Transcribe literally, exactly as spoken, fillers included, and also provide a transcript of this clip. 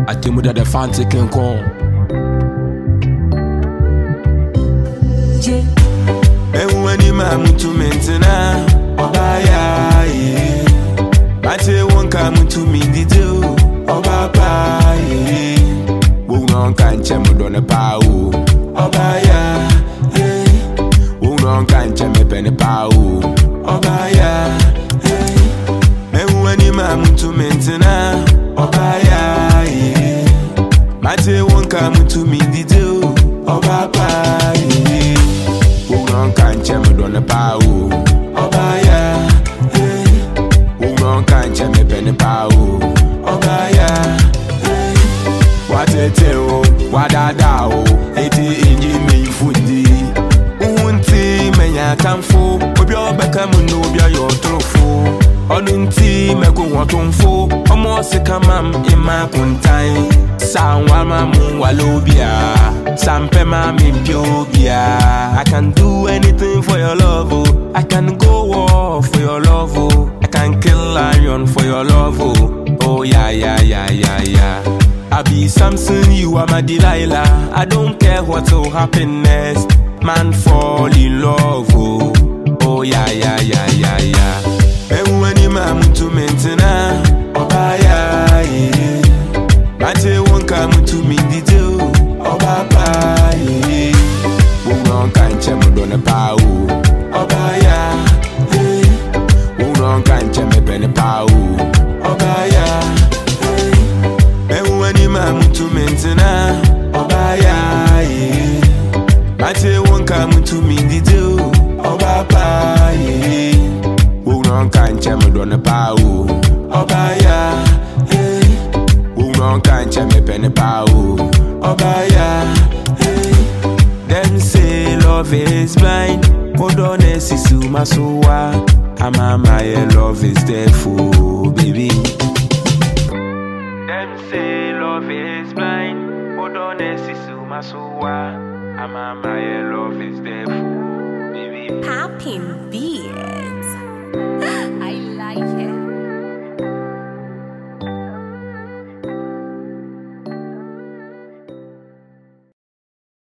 I tell me that the fancy can come. And when you mam to maintain, Obaya, Mate won't come to me, did you? Obapa, won't on can't chemo on a pow. Obaya, won't on can't chemo penny pow. Obaya, and when you mam to maintain, Obaya, Mate won't come to me, did you? Obapa, won't on can't chemo on a pow. Obaya, won't on can't chemo penny pow. Obaya, what a tale, what a dow, eighty in me foodie. Unti, may I come for, but you're back, I'm no be your trophy. Onunti, me go want on for, or more sick a mam in my own time. Sound wama walobia, sampe mami piobia. I can do anything for your love, oh. I can go war for your love, oh. I can kill lion for your love, oh. Oh yeah, yeah, yeah, yeah, yeah. I be Samson, you are my Delilah. I don't care what will happen next. Man fall in love, oh. Oh yeah, yeah, yeah, yeah, yeah. And when you mam to maintain, oh yeah, yeah. Mate won't come to me, did you? Oh papa, won't on can't chemo on a pow. Oh yeah, won't on can't chemo penny pow. Oh yeah, and when you mam to maintain, oh yeah, Mate won't come to me, did you? Oh papa, won't on can't chemo on a pow. Oh yeah, won't can't chemo penny pow. Obaya, them say love is blind. Hold on, sisu masuwa. Ama my love is there for baby. Them say love is blind. Hold on, sisu masuwa. Ama my love is there for baby. Popping beard.